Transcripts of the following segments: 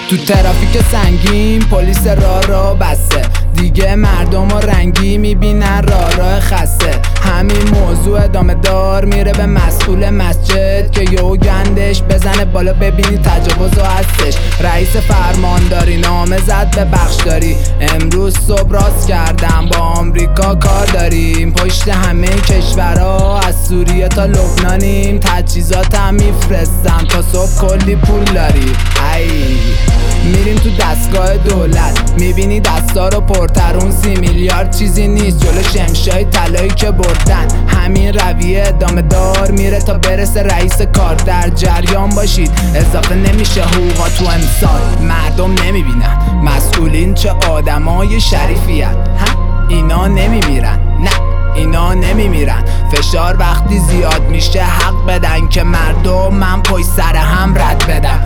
تو ترافیک سنگین پلیس راه بسته، دیگه مردم و رنگی میبینن راه خسته. همین موضوع ادامه دار میره به مسئول مسجد که یهو گندش بزنه بالا ببینی تجاوز و هستش. رئیس فرمانداری نامه زد به بخشداری، امروز صبح راست کردم با آمریکا کار داریم. پشت همه کشورها از سوریه تا لبنانیم، تجهیزاتم میفرستم تا صبح کلی پول داری. میریم تو دستگاه دولت میبینی دستا رو پرترون 30 میلیارد چیزی نیست جلو شمشای طلایی که بردن. همین رویه ادامه دار میره تا برسه رئیس کار. در جریان باشید اضافه نمیشه حقوقا تو امسال. مردم نمیبینن مسئولین چه آدمای شریفی هن. اینا نمیمیرن، نه اینا نمیمیرن. فشار وقتی زیاد میشه حق بدن که مردم من پشت سر هم رد بدم.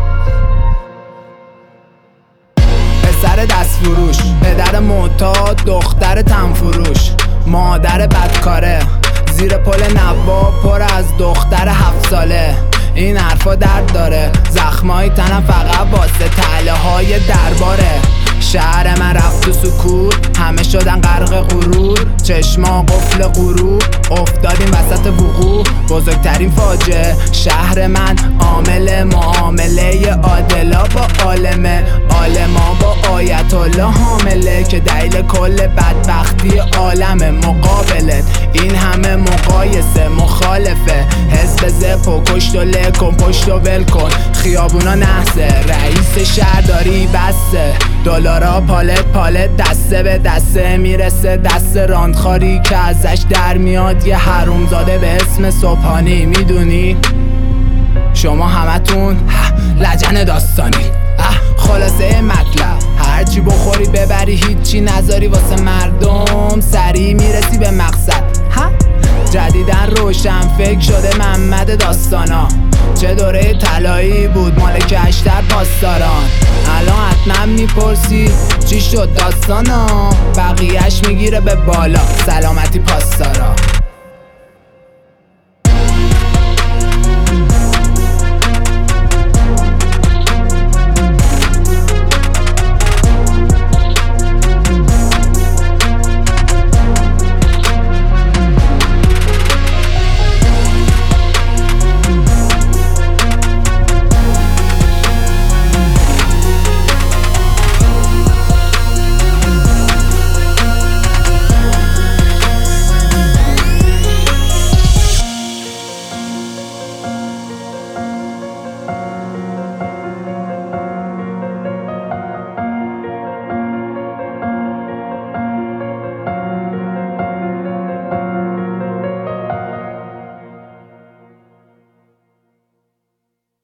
پسر دست فروش، پدر معتاد، دختر تنفروش، مادر بدکاره، زیر پل نواب پر از دختر 7 ساله. این حرفا درد داره، زخمای تنم فقط واسه تله های درباره. شهر من رفت تو سکوت، همه شدن غرق غرور، چشما قفل غروب، افتادیم وسط وقوع. بزرگترین فاجعه شهر من عامل معامله عادلا با عالمه، عالما با آیت الله حامله که دلیل کل بدبختی عالم. مقابلت این همه مقایسه مخالفه، حزب زپ و کشت و لکن پشت و ول کن. خیابونا نحسه، رئیس شهرداری بسته، دلارا پالت پالت دسته به دسته میرسه دست راندخاری که ازش در میاد یه حرومزاده به اسم صبحانی. میدونی شما همتون لجن داستانی. خلاصه مطلب هرچی بخوری ببری هیچی نذاری واسه مردم، سریع میرسی به مقصد. جدیدن روشن فکر شده محمد داستانا، چه دوره طلایی بود مالک اشتر پاسداران. الان حتما میپرسی چی شد داستانا، بقیهش میگیره به بالا سلامتی پاسدارا.